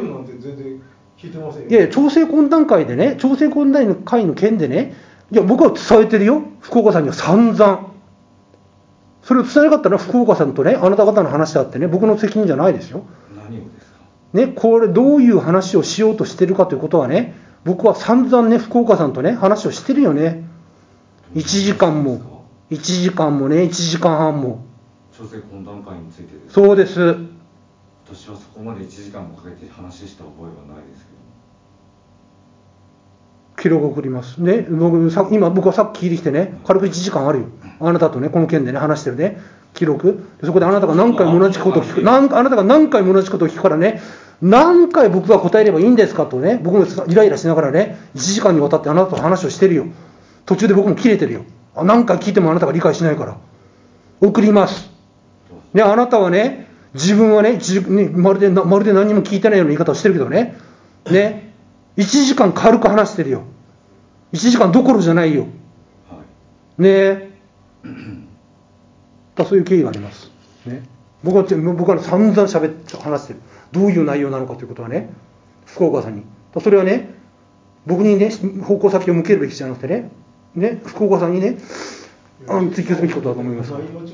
容なんて全然聞いてませんよ。 いやいや、調整懇談会でね、調整懇談会の件でね、いや、僕は伝えてるよ、福岡さんには散々。それを伝えなかったら、福岡さんとね、あなた方の話であってね、僕の責任じゃないですよ。 何をですか。 ね、これ、どういう話をしようとしてるかということはね、僕は散々ね、福岡さんとね、話をしてるよね。1時間も、1時間もね、1時間半も。 調整懇談会についてですか。 そうです。 私はそこまで1時間もかけて話した覚えはないですけど。 記録を送ります。ね、今、僕はさっき聞いてきてね、軽く1時間あるよ。あなたとね、この件でね、話してるね、記録。そこであなたが何回も同じことを聞く。あなたが何回も同じことを聞くからね、何回僕が答えればいいんですかとね、僕もイライラしながらね、1時間にわたってあなたと話をしてるよ。途中で僕も切れてるよ。何回聞いてもあなたが理解しないから。送ります。ね、あなたはね、自分はね、まるで何も聞いてないような言い方をしてるけどね、ね、1時間軽く話してるよ。1時間どころじゃないよ。ねえ。そういう経緯があります。ね、僕は散々話してる。どういう内容なのかということはね、福岡さんに。それはね、僕にね、方向先を向けるべきじゃなくてね、福岡さんにね、追求すべきことだと思います。